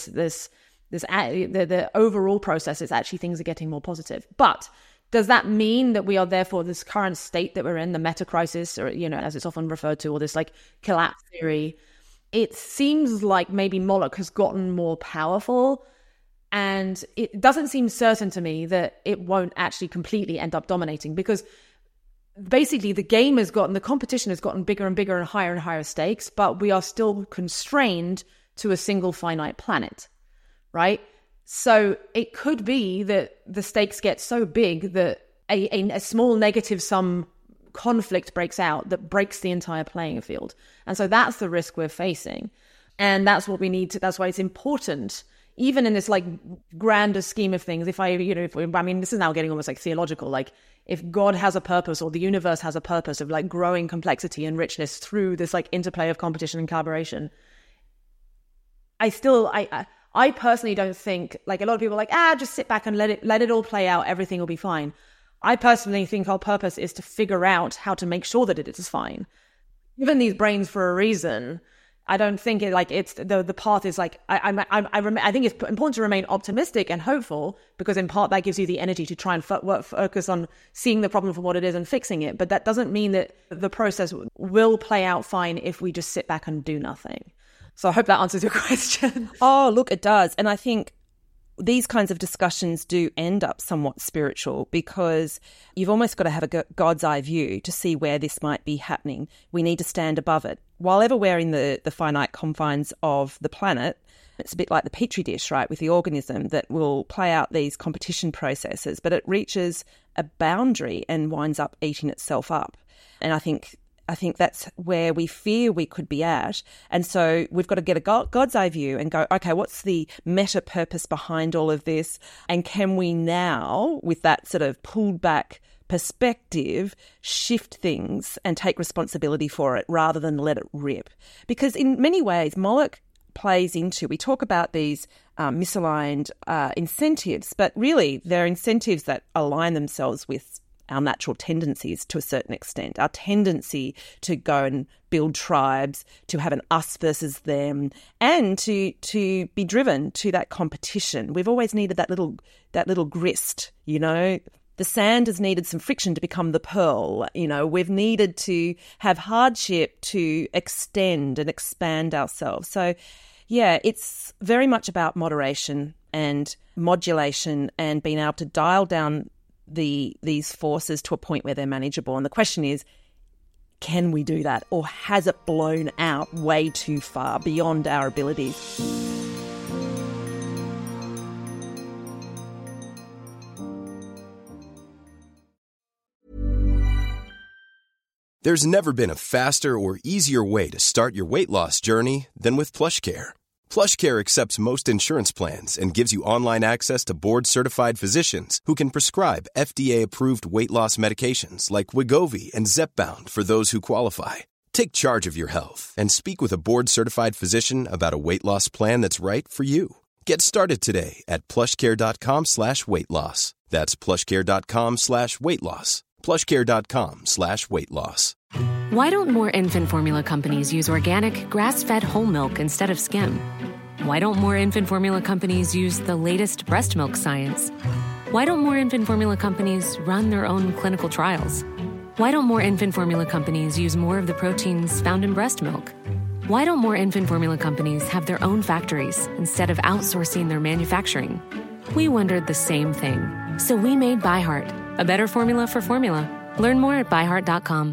the overall process is actually things are getting more positive. But does that mean that we are therefore this current state that we're in, the meta crisis, or as it's often referred to, or this collapse theory? It seems like maybe Moloch has gotten more powerful, and it doesn't seem certain to me that it won't actually completely end up dominating, because basically the competition has gotten bigger and bigger and higher stakes, but we are still constrained to a single finite planet, right? So it could be that the stakes get so big that a small negative sum conflict breaks out that breaks the entire playing field. And so that's the risk we're facing. And that's what we need to, that's why it's important, even in this like grander scheme of things. If I mean, this is now getting almost like theological, like if God has a purpose or the universe has a purpose of like growing complexity and richness through this like interplay of competition and collaboration, I personally don't think, like a lot of people are like, just sit back and let it all play out. Everything will be fine. I personally think our purpose is to figure out how to make sure that it is fine. Given these brains for a reason, I don't think it like it's the path is like I think it's important to remain optimistic and hopeful, because in part that gives you the energy to try and focus on seeing the problem for what it is and fixing it. But that doesn't mean that the process will play out fine if we just sit back and do nothing. So I hope that answers your question. Oh, look, it does. And I think these kinds of discussions do end up somewhat spiritual, because you've almost got to have a God's eye view to see where this might be happening. We need to stand above it. While ever we're in the finite confines of the planet, it's a bit like the petri dish, right, with the organism that will play out these competition processes, but it reaches a boundary and winds up eating itself up. And I think that's where we fear we could be at. And so we've got to get a God's eye view and go, okay, what's the meta purpose behind all of this? And can we now, with that sort of pulled back perspective, shift things and take responsibility for it rather than let it rip? Because in many ways, Moloch plays into, we talk about these misaligned incentives, but really they're incentives that align themselves with our natural tendencies to a certain extent, our tendency to go and build tribes, to have an us versus them, and to be driven to that competition. We've always needed that little grist, you know. The sand has needed some friction to become the pearl. You know, we've needed to have hardship to extend and expand ourselves. So, yeah, it's very much about moderation and modulation and being able to dial down these forces to a point where they're manageable. And the question is, can we do that? Or has it blown out way too far beyond our abilities? There's never been a faster or easier way to start your weight loss journey than with PlushCare. PlushCare accepts most insurance plans and gives you online access to board-certified physicians who can prescribe FDA-approved weight loss medications like Wegovy and Zepbound for those who qualify. Take charge of your health and speak with a board-certified physician about a weight loss plan that's right for you. Get started today at plushcare.com/weight-loss. That's plushcare.com/weight-loss. plushcare.com/weight-loss. Why don't more infant formula companies use organic, grass-fed whole milk instead of skim? Why don't more infant formula companies use the latest breast milk science? Why don't more infant formula companies run their own clinical trials? Why don't more infant formula companies use more of the proteins found in breast milk? Why don't more infant formula companies have their own factories instead of outsourcing their manufacturing? We wondered the same thing. So we made ByHeart, a better formula for formula. Learn more at byheart.com.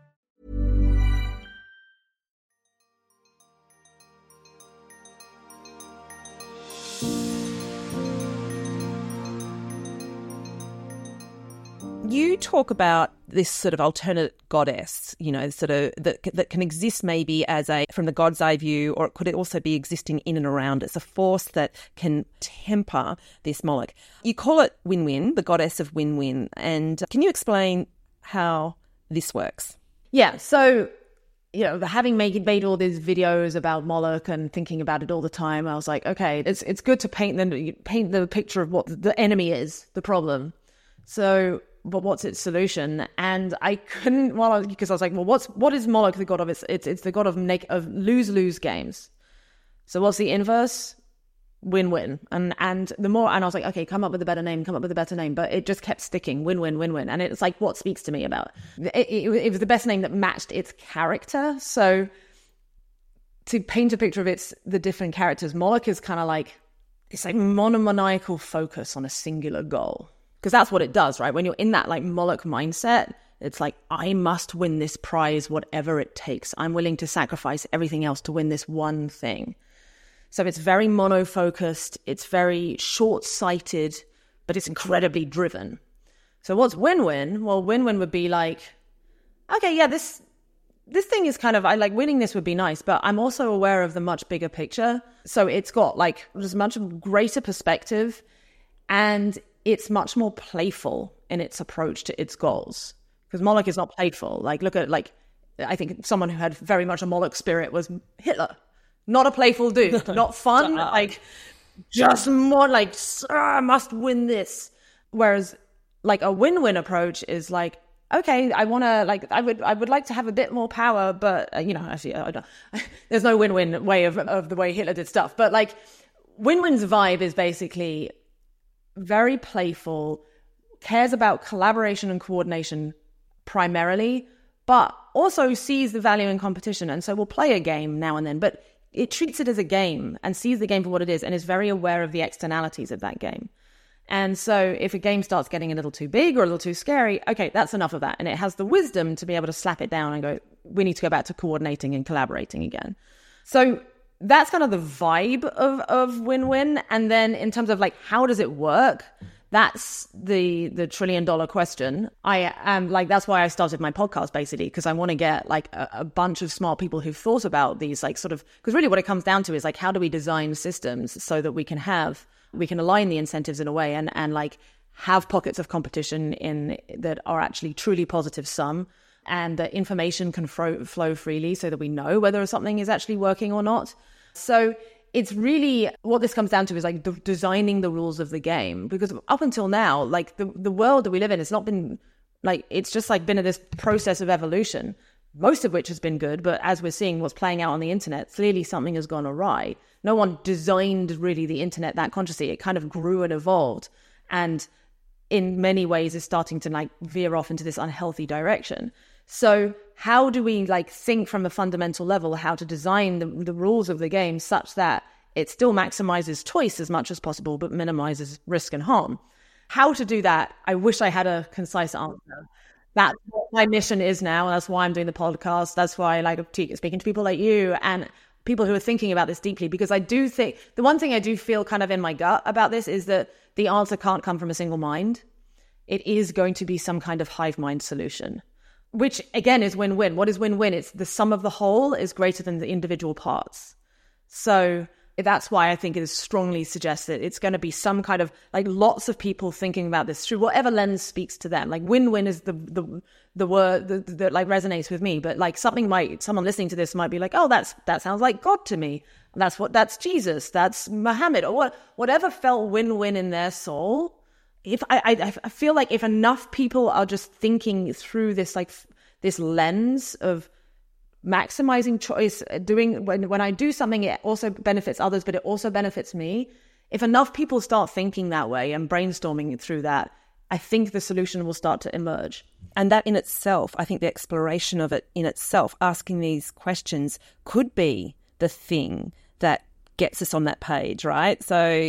You talk about this sort of alternate goddess, you know, sort of that can exist maybe as from the God's eye view, or it could also be existing in and around. It's a force that can temper this Moloch. You call it win-win, the goddess of win-win. And can you explain how this works? Yeah, so, you know, having made all these videos about Moloch and thinking about it all the time, I was like, okay, it's good to paint the picture of what the enemy is, the problem. So, but what's its solution? And I couldn't, because I was like, well, what is Moloch the god of? It's the god of lose-lose games. So what's the inverse? Win-win. And I was like, okay, come up with a better name. But it just kept sticking, win-win. And it's like, what speaks to me about it was the best name that matched its character. So to paint a picture of the different characters, Moloch is kind of like, it's like monomaniacal focus on a singular goal. Because that's what it does, right? When you're in that like Moloch mindset, it's like, I must win this prize, whatever it takes. I'm willing to sacrifice everything else to win this one thing. So it's very mono-focused, it's very short-sighted, but it's incredibly driven. So what's win-win? Well, win-win would be like, okay, yeah, this this thing is kind of, I like winning this would be nice, but I'm also aware of the much bigger picture. So it's got like just much greater perspective, and it's much more playful in its approach to its goals. Because Moloch is not playful. Like, look at, like, I think someone who had very much a Moloch spirit was Hitler. Not a playful dude, not fun, like just more like, I must win this. Whereas like a win-win approach is like, okay, I want to, like, I would like to have a bit more power, but, actually, there's no win-win way of the way Hitler did stuff. But, like, win-win's vibe is basically very playful, cares about collaboration and coordination primarily, but also sees the value in competition. And so we'll play a game now and then, but it treats it as a game and sees the game for what it is and is very aware of the externalities of that game. And so if a game starts getting a little too big or a little too scary, okay, that's enough of that. And it has the wisdom to be able to slap it down and go, we need to go back to coordinating and collaborating again. So that's kind of the vibe of win-win. And then in terms of like, how does it work? That's the $1 trillion question. I am like, that's why I started my podcast basically, because I want to get like a bunch of smart people who've thought about these like sort of, because really what it comes down to is like, how do we design systems so that we can align the incentives in a way and like have pockets of competition in that are actually truly positive sum, and that information can flow freely so that we know whether something is actually working or not. So it's really what this comes down to is like designing the rules of the game, because up until now, like the world that we live in, it's not been like, it's just like been in this process of evolution, most of which has been good. But as we're seeing what's playing out on the internet, clearly something has gone awry. No one designed really the internet that consciously. It kind of grew and evolved, and in many ways is starting to like veer off into this unhealthy direction. So how do we like think from a fundamental level how to design the rules of the game such that it still maximizes choice as much as possible, but minimizes risk and harm? How to do that? I wish I had a concise answer. That's what my mission is now. And that's why I'm doing the podcast. That's why I like speaking to people like you and people who are thinking about this deeply, because I do think the one thing I do feel kind of in my gut about this is that the answer can't come from a single mind. It is going to be some kind of hive mind solution, which again is win-win. What is win-win? It's the sum of the whole is greater than the individual parts. So that's why I think it is strongly suggested it's going to be some kind of like lots of people thinking about this through whatever lens speaks to them. Like win-win is the word that like resonates with me, but like someone listening to this might be like, oh, that sounds like God to me. That's Jesus, that's Muhammad, or whatever felt win-win in their soul. If I feel like if enough people are just thinking through this like this lens of maximizing choice, doing when I do something, it also benefits others, but it also benefits me. If enough people start thinking that way and brainstorming through that, I think the solution will start to emerge. And that in itself, I think the exploration of it in itself, asking these questions, could be the thing that gets us on that page, right? So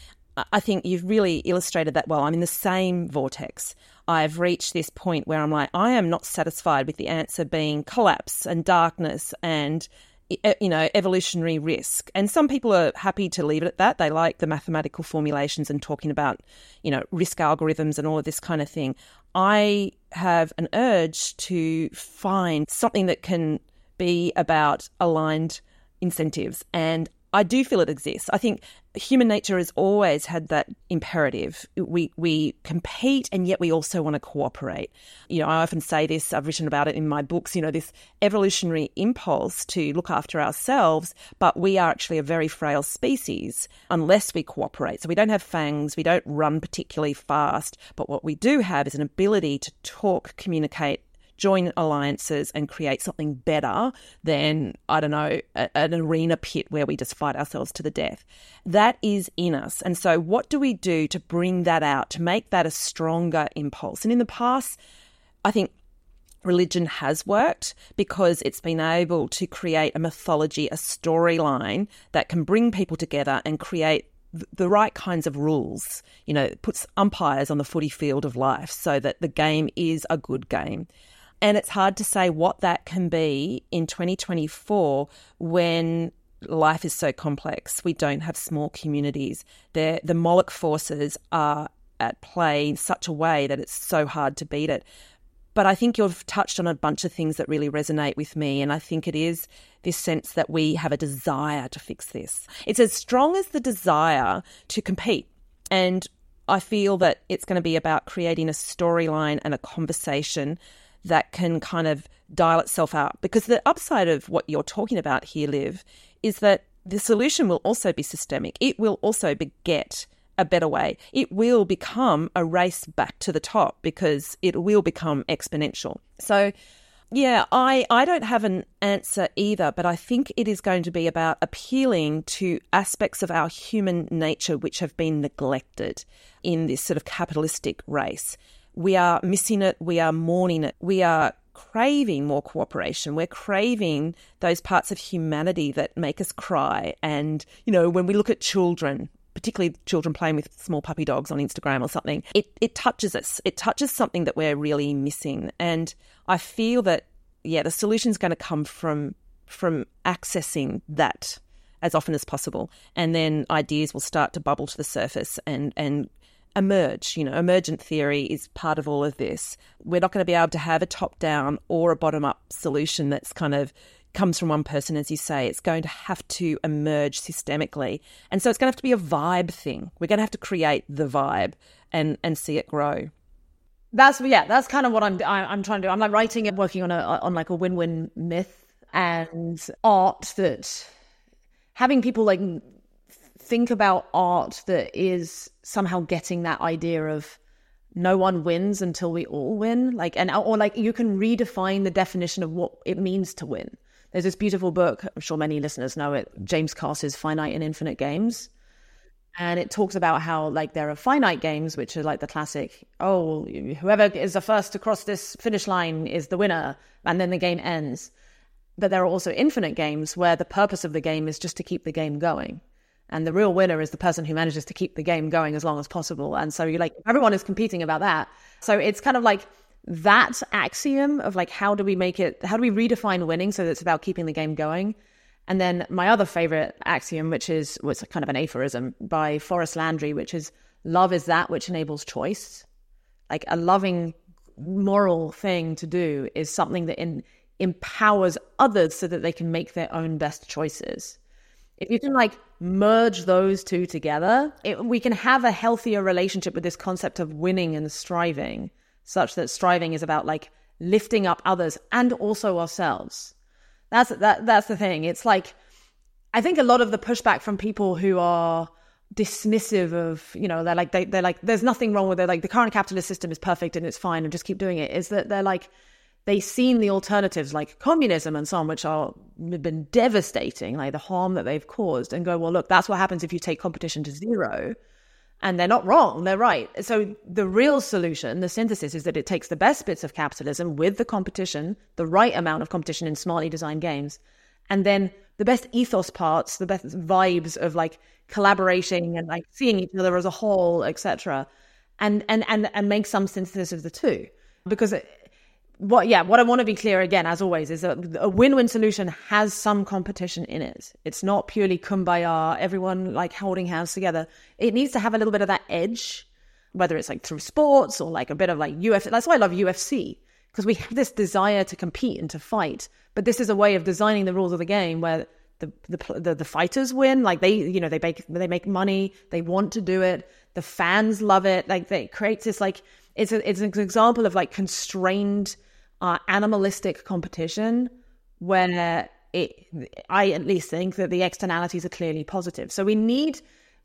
I think you've really illustrated that well. I'm in the same vortex. I've reached this point where I'm like, I am not satisfied with the answer being collapse and darkness and, evolutionary risk. And some people are happy to leave it at that. They like the mathematical formulations and talking about, risk algorithms and all of this kind of thing. I have an urge to find something that can be about aligned incentives, and I do feel it exists. I think human nature has always had that imperative. We compete, and yet we also want to cooperate. I often say this, I've written about it in my books, this evolutionary impulse to look after ourselves, but we are actually a very frail species unless we cooperate. So we don't have fangs, we don't run particularly fast, but what we do have is an ability to talk, communicate, join alliances and create something better than, an arena pit where we just fight ourselves to the death. That is in us. And so what do we do to bring that out, to make that a stronger impulse? And in the past, I think religion has worked because it's been able to create a mythology, a storyline that can bring people together and create the right kinds of rules. It puts umpires on the footy field of life so that the game is a good game. And it's hard to say what that can be in 2024 when life is so complex. We don't have small communities. The Moloch forces are at play in such a way that it's so hard to beat it. But I think you've touched on a bunch of things that really resonate with me. And I think it is this sense that we have a desire to fix this. It's as strong as the desire to compete. And I feel that it's going to be about creating a storyline and a conversation that can kind of dial itself out. Because the upside of what you're talking about here, Liv, is that the solution will also be systemic. It will also beget a better way. It will become a race back to the top because it will become exponential. So, yeah, I don't have an answer either, but I think it is going to be about appealing to aspects of our human nature which have been neglected in this sort of capitalistic race. We are missing it. We are mourning it. We are craving more cooperation. We're craving those parts of humanity that make us cry. And, you know, when we look at children, particularly children playing with small puppy dogs on Instagram or something, it touches us. It touches something that we're really missing. And I feel that, yeah, the solution is going to come from accessing that as often as possible. And then ideas will start to bubble to the surface and emerge. You know, emergent theory is part of all of this. We're not going to be able to have a top-down or a bottom-up solution that's kind of comes from one person, as you say. It's going to have to emerge systemically. And so it's going to have to be a vibe thing. We're going to have to create the vibe and see it grow. That's kind of what I'm trying to do. I'm like writing and working on like a win-win myth and art, that having people like think about art that is somehow getting that idea of no one wins until we all win. Like, or like you can redefine the definition of what it means to win. There's this beautiful book, I'm sure many listeners know it, James Cass's Finite and Infinite Games. And it talks about how like there are finite games, which are like the classic, oh, whoever is the first to cross this finish line is the winner, and then the game ends. But there are also infinite games where the purpose of the game is just to keep the game going. And the real winner is the person who manages to keep the game going as long as possible. And so you're like, everyone is competing about that. So it's kind of like that axiom of like, how do we redefine winning so that it's about keeping the game going? And then my other favorite axiom, which was kind of an aphorism by Forrest Landry, which is love is that which enables choice. Like a loving moral thing to do is something that empowers others so that they can make their own best choices. If you can like merge those two together, we can have a healthier relationship with this concept of winning and striving, such that striving is about like lifting up others and also ourselves. That's the thing. It's like, I think a lot of the pushback from people who are dismissive of, you know, they're like, there's nothing wrong with it. Like the current capitalist system is perfect and it's fine and just keep doing it. Is that they're like, they've seen the alternatives like communism and so on, which have been devastating, like the harm that they've caused, and go, well, look, that's what happens if you take competition to zero. And they're not wrong, they're right. So the real solution, the synthesis, is that it takes the best bits of capitalism with the competition, the right amount of competition in smartly designed games, and then the best ethos parts, the best vibes of like collaborating and like seeing each other as a whole, etc., and make some synthesis of the two. Because what I want to be clear again, as always, is that a win-win solution has some competition in it. It's not purely kumbaya, everyone like holding hands together. It needs to have a little bit of that edge, whether it's like through sports or like a bit of like UFC. That's why I love UFC, because we have this desire to compete and to fight. But this is a way of designing the rules of the game where the fighters win. Like they make money. They want to do it. The fans love it. Like they create this like it's an example of like constrained animalistic competition where I at least think that the externalities are clearly positive. So we need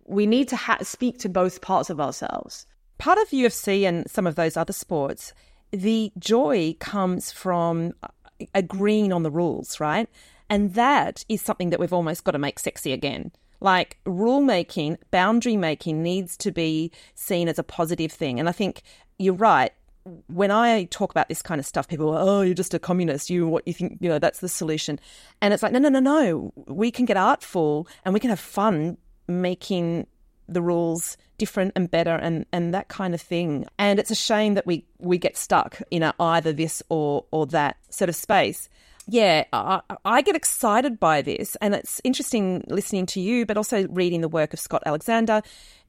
to speak to both parts of ourselves. Part of UFC and some of those other sports, the joy comes from agreeing on the rules, right? And that is something that we've almost got to make sexy again. Like rule making, boundary making needs to be seen as a positive thing. And I think you're right. When I talk about this kind of stuff, people are, oh, you're just a communist. What you think, you know, that's the solution. And it's like, no. We can get artful and we can have fun making the rules different and better and that kind of thing. And it's a shame that we get stuck in either this or that sort of space. Yeah, I get excited by this. And it's interesting listening to you, but also reading the work of Scott Alexander.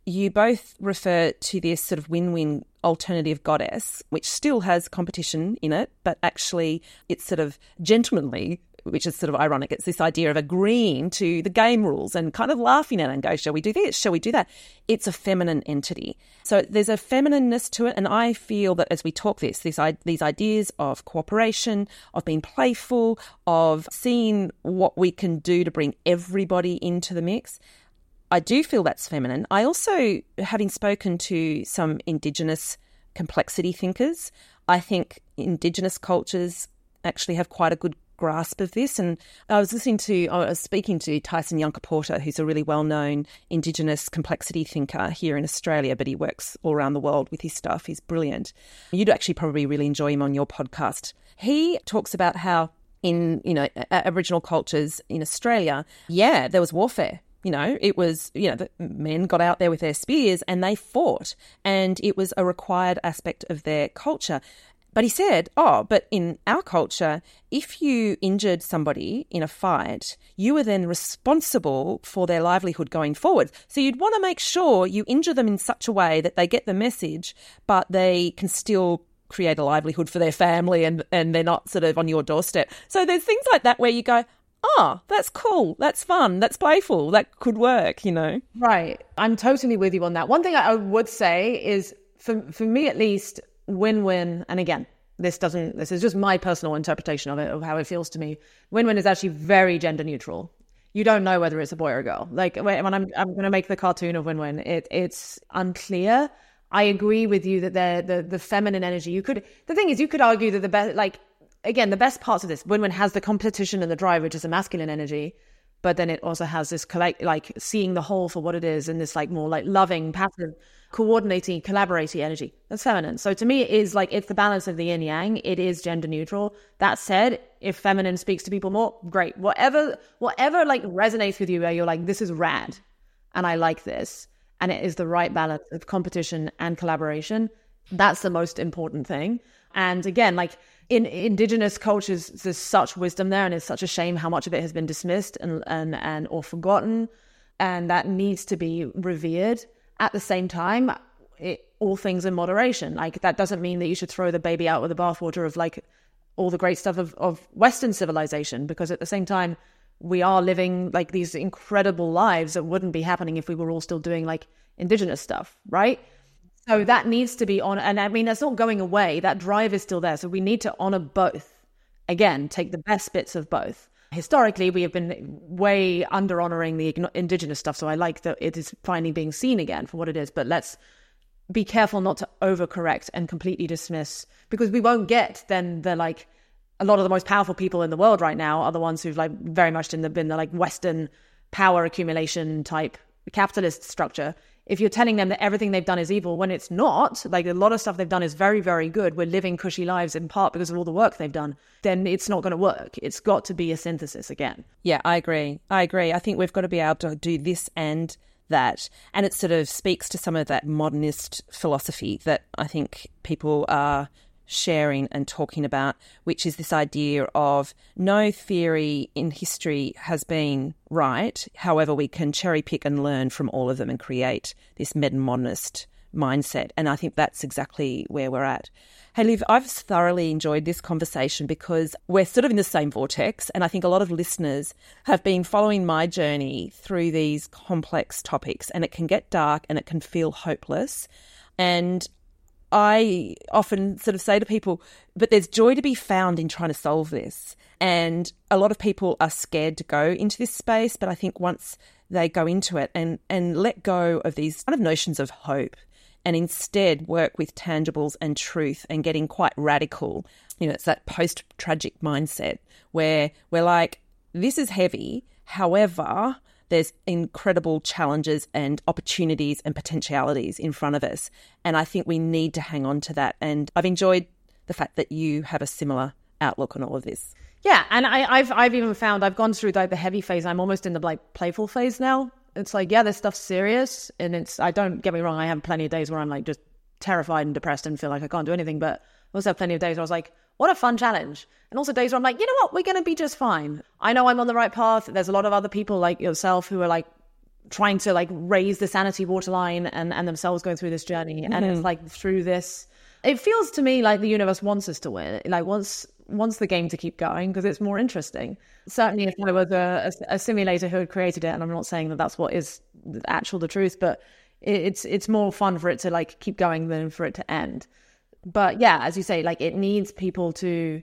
you both refer to this sort of win-win alternative goddess, which still has competition in it, but actually it's sort of gentlemanly, which is sort of ironic. It's this idea of agreeing to the game rules and kind of laughing at it and go, shall we do this? Shall we do that? It's a feminine entity. So there's a feminineness to it. And I feel that as we talk these ideas of cooperation, of being playful, of seeing what we can do to bring everybody into the mix, I do feel that's feminine. I also, having spoken to some Indigenous complexity thinkers, I think Indigenous cultures actually have quite a good grasp of this. And I was speaking to Tyson Yunkaporta, who's a really well-known Indigenous complexity thinker here in Australia, but he works all around the world with his stuff. He's brilliant. You'd actually probably really enjoy him on your podcast. He talks about how in, Aboriginal cultures in Australia, there was warfare. It was, the men got out there with their spears and they fought, and it was a required aspect of their culture. But he said, but in our culture, if you injured somebody in a fight, you were then responsible for their livelihood going forward. So you'd want to make sure you injure them in such a way that they get the message, but they can still create a livelihood for their family and they're not sort of on your doorstep. So there's things like that where you go, that's cool, that's fun, that's playful, that could work, Right. I'm totally with you on that. One thing I would say is, for me at least, win-win, and again, this is just my personal interpretation of how it feels to me. Win-win is actually very gender neutral. You don't know whether it's a boy or a girl. Like when I'm going to make the cartoon of win-win, it's unclear. I agree with you that the feminine energy. The thing is, you could argue that the best parts of this, win-win has the competition and the drive, which is a masculine energy, but then it also has this seeing the whole for what it is, and this more loving, passive, coordinating, collaborating energy. That's feminine. So to me, it is it's the balance of the yin yang. It is gender neutral. That said, if feminine speaks to people more, great. Whatever resonates with you, where you're this is rad, and I like this, and it is the right balance of competition and collaboration. That's the most important thing. And again, in Indigenous cultures, there's such wisdom there, and it's such a shame how much of it has been dismissed and or forgotten, and that needs to be revered. At the same time, all things in moderation. That doesn't mean that you should throw the baby out with the bathwater of all the great stuff of Western civilization, because at the same time, we are living these incredible lives that wouldn't be happening if we were all still doing Indigenous stuff, right? So that needs to be on, and I mean, that's not going away. That drive is still there. So we need to honor both. Again, take the best bits of both. Historically, we have been way under honoring the Indigenous stuff. So I like that it is finally being seen again for what it is. But let's be careful not to overcorrect and completely dismiss, because we won't get then a lot of the most powerful people in the world right now are the ones who've very much been the Western power accumulation type capitalist structure. If you're telling them that everything they've done is evil, when it's not, a lot of stuff they've done is very, very good, we're living cushy lives in part because of all the work they've done, then it's not going to work. It's got to be a synthesis again. Yeah, I agree. I think we've got to be able to do this and that. And it sort of speaks to some of that modernist philosophy that I think people are sharing and talking about, which is this idea of no theory in history has been right. However, we can cherry pick and learn from all of them and create this modernist mindset. And I think that's exactly where we're at. Hey, Liv, I've thoroughly enjoyed this conversation because we're sort of in the same vortex. And I think a lot of listeners have been following my journey through these complex topics, and it can get dark and it can feel hopeless. And I often sort of say to people, but there's joy to be found in trying to solve this. And a lot of people are scared to go into this space, but I think once they go into it and let go of these kind of notions of hope and instead work with tangibles and truth and getting quite radical, it's that post-tragic mindset where we're this is heavy, however, there's incredible challenges and opportunities and potentialities in front of us. And I think we need to hang on to that. And I've enjoyed the fact that you have a similar outlook on all of this. Yeah, and I've even found I've gone through the heavy phase. I'm almost in the playful phase now. It's this stuff's serious, and I don't get me wrong, I have plenty of days where I'm just terrified and depressed and feel like I can't do anything, but I also have plenty of days where I was what a fun challenge. And also days where I'm you know what, we're going to be just fine. I know I'm on the right path. There's a lot of other people like yourself who are trying to like raise the sanity waterline and themselves going through this journey. And it's like through this, it feels to me like the universe wants us to win. Like wants the game to keep going because it's more interesting. Certainly if I was a simulator who had created it, and I'm not saying that that's what is the truth, but it's more fun for it to like keep going than for it to end. But yeah, as you say, like we need people to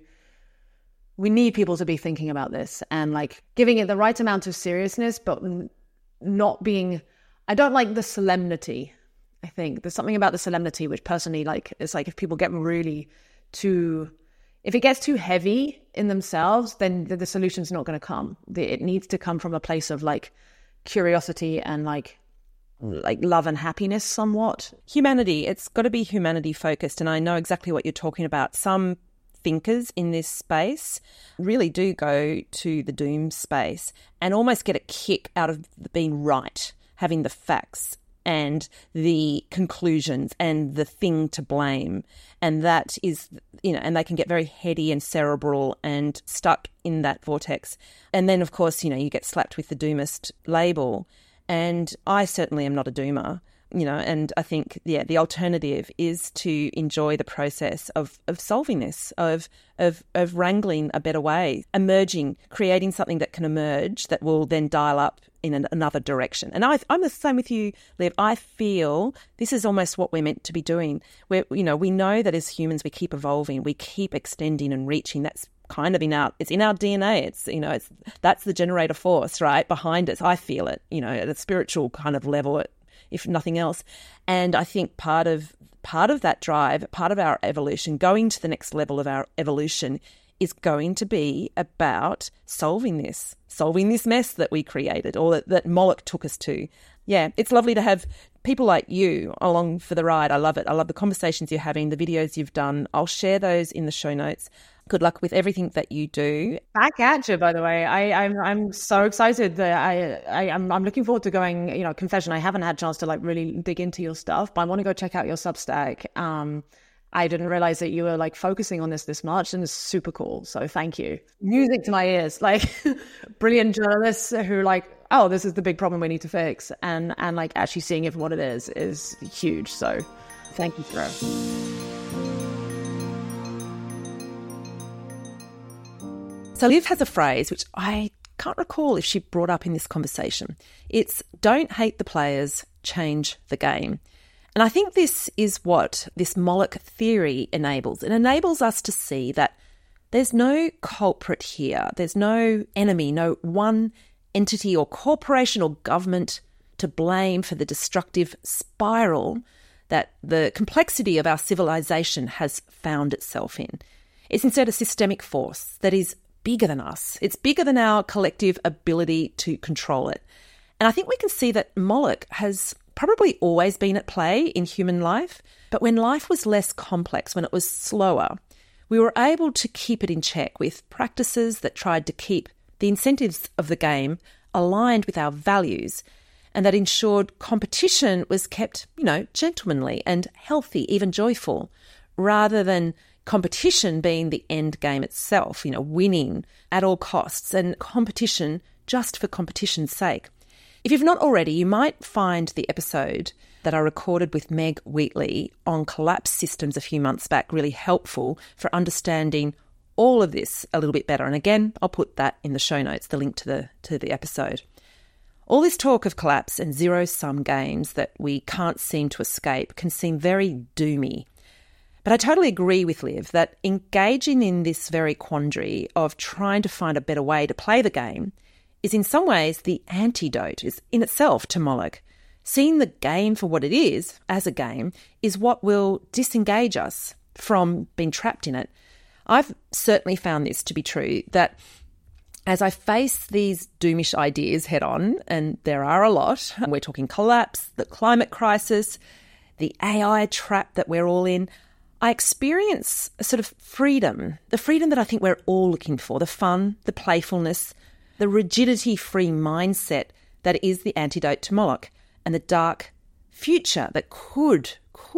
be thinking about this and like giving it the right amount of seriousness, but not being, I don't like the solemnity. I think there's something about the solemnity which personally, like, it's like if people get really if it gets too heavy in themselves, then the solution's not going to come. It needs to come from a place of like curiosity and like love and happiness somewhat. Humanity, it's got to be humanity focused. And I know exactly what you're talking about. Some thinkers in this space really do go to the doom space and almost get a kick out of being right, having the facts and the conclusions and the thing to blame. And that is, and they can get very heady and cerebral and stuck in that vortex. And then, of course, you get slapped with the doomist label. And I certainly am not a doomer, and I think, the alternative is to enjoy the process of solving this, of wrangling a better way, emerging, creating something that can emerge that will then dial up in another direction. And I'm the same with you, Liv. I feel this is almost what we're meant to be doing. We know that as humans we keep evolving, we keep extending and reaching. That's kind of in our DNA. That's the generator force right behind us. I feel it, at a spiritual kind of level, if nothing else. And I think part of that drive, part of our evolution, going to the next level of our evolution, is going to be about solving this mess that we created, or that Moloch took us to. Yeah, it's lovely to have people like you along for the ride. I love it. I love the conversations you're having, the videos you've done. I'll share those in the show notes. Good luck with everything that you do. Back at you, by the way. I'm so excited that I'm looking forward to going, confession, I haven't had a chance to like really dig into your stuff, but I want to go check out your Substack. I didn't realize that you were like focusing on this much, and it's super cool. So thank you. Music to my ears, like brilliant journalists who like, oh, this is the big problem we need to fix. And like actually seeing it for what it is huge. So thank you, Fro. So Liv has a phrase which I can't recall if she brought up in this conversation. It's don't hate the players, change the game. And I think this is what this Moloch theory enables. It enables us to see that there's no culprit here. There's no enemy, no one entity or corporation or government to blame for the destructive spiral that the complexity of our civilization has found itself in. It's instead a systemic force that is bigger than us. It's bigger than our collective ability to control it. And I think we can see that Moloch has probably always been at play in human life, but when life was less complex, when it was slower, we were able to keep it in check with practices that tried to keep the incentives of the game aligned with our values, and that ensured competition was kept, gentlemanly and healthy, even joyful, rather than competition being the end game itself, winning at all costs, and competition just for competition's sake. If you've not already, you might find the episode that I recorded with Meg Wheatley on collapse systems a few months back really helpful for understanding all of this a little bit better. And again, I'll put that in the show notes, the link to the episode. All this talk of collapse and zero-sum games that we can't seem to escape can seem very doomy. But I totally agree with Liv that engaging in this very quandary of trying to find a better way to play the game is in some ways the antidote, is in itself to Moloch. Seeing the game for what it is, as a game, is what will disengage us from being trapped in it. I've certainly found this to be true, that as I face these doomish ideas head on, and there are a lot, we're talking collapse, the climate crisis, the AI trap that we're all in, I experience a sort of freedom, the freedom that I think we're all looking for, the fun, the playfulness, the rigidity-free mindset that is the antidote to Moloch, and the dark future that could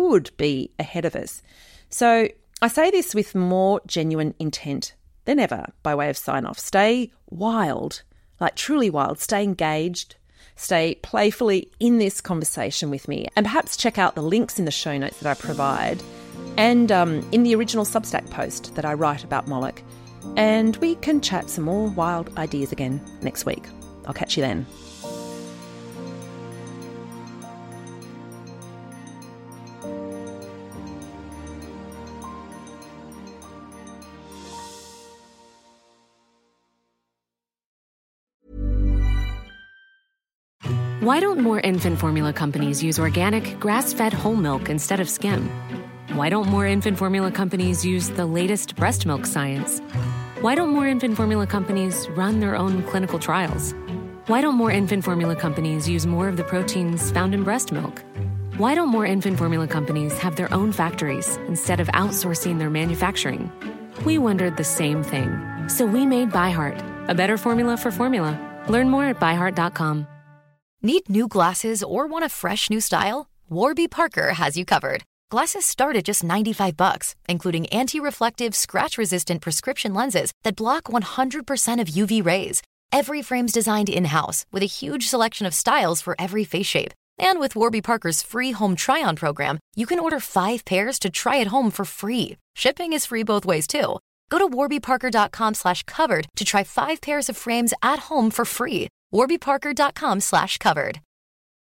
be ahead of us. So I say this with more genuine intent than ever by way of sign-off. Stay wild, like truly wild. Stay engaged. stay playfully in this conversation with me, and perhaps check out the links in the show notes that I provide and in the original Substack post that I write about Moloch. And we can chat some more wild ideas again next week. I'll catch you then. Why don't more infant formula companies use organic, grass-fed whole milk instead of skim? Why don't more infant formula companies use the latest breast milk science? Why don't more infant formula companies run their own clinical trials? Why don't more infant formula companies use more of the proteins found in breast milk? Why don't more infant formula companies have their own factories instead of outsourcing their manufacturing? We wondered the same thing. So we made ByHeart, a better formula for formula. Learn more at byheart.com. Need new glasses or want a fresh new style? Warby Parker has you covered. Glasses start at just $95, including anti-reflective, scratch-resistant prescription lenses that block 100% of UV rays. Every frame's designed in-house with a huge selection of styles for every face shape. And with Warby Parker's free home try-on program, you can order 5 pairs to try at home for free. Shipping is free both ways, too. Go to warbyparker.com/covered to try 5 pairs of frames at home for free. warbyparker.com/covered.